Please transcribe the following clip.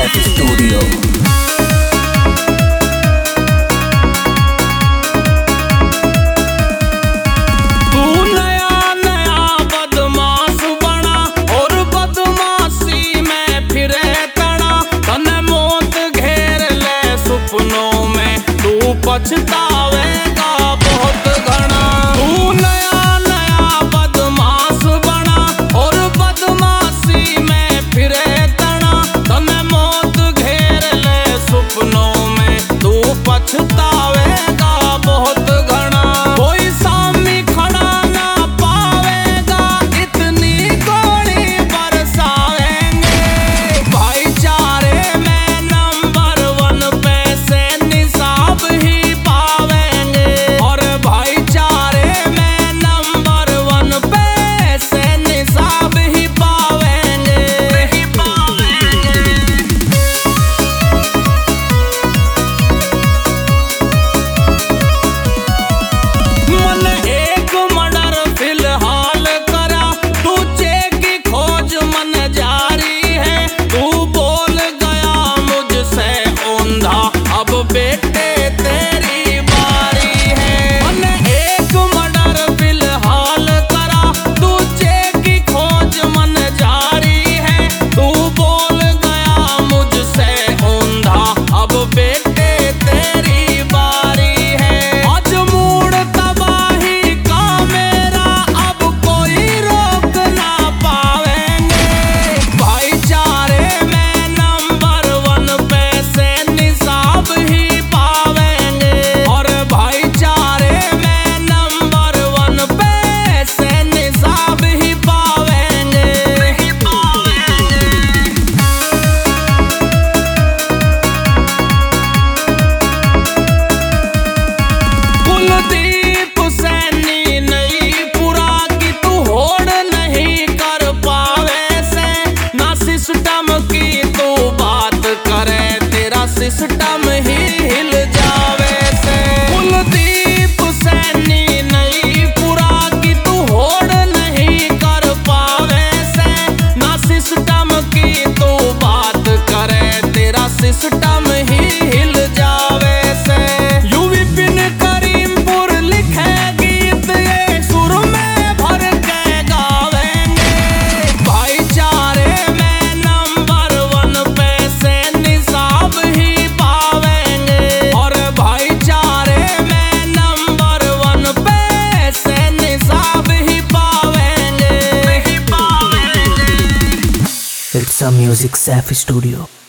Seth Studio। पछतावेगा बहुत घना। तू नया नया बदमाश बना और बदमाशी में फिरे तना। तने मौत घेर ले सपनों में, तू पछतावेगा बहुत घना। कोई सामने खड़ा ना पावेगा, इतनी गोली बरसावेंगे। भाईचारे में नंबर 1 पे से निसाब ही बेटे तेरी बारी है। मैंने एक मर्डर फिलहाल करा, तुझे की खोज मन जारी है। तू बोल गया मुझसे औंधा, अब बेटे तेरी बारी है। आज मूड तबाही का मेरा, अब कोई रोक ना पावेंगे। भाईचारे में नंबर 1 पे से निसाब ही सिस्टम ही हिल जावे से। कुलदीप सैनी नहीं पूरा की तू होड़ नहीं कर पावे से। ना सिस्टम की तू बात करे, तेरा सिस्टम ही हिल जावे से। यूवी पिन करीमपुर लिखे गीत ये सुर में भर के गावेंगे। भाईचारे में नंबर 1 पे से निसाब ही It's a music Seth Studio।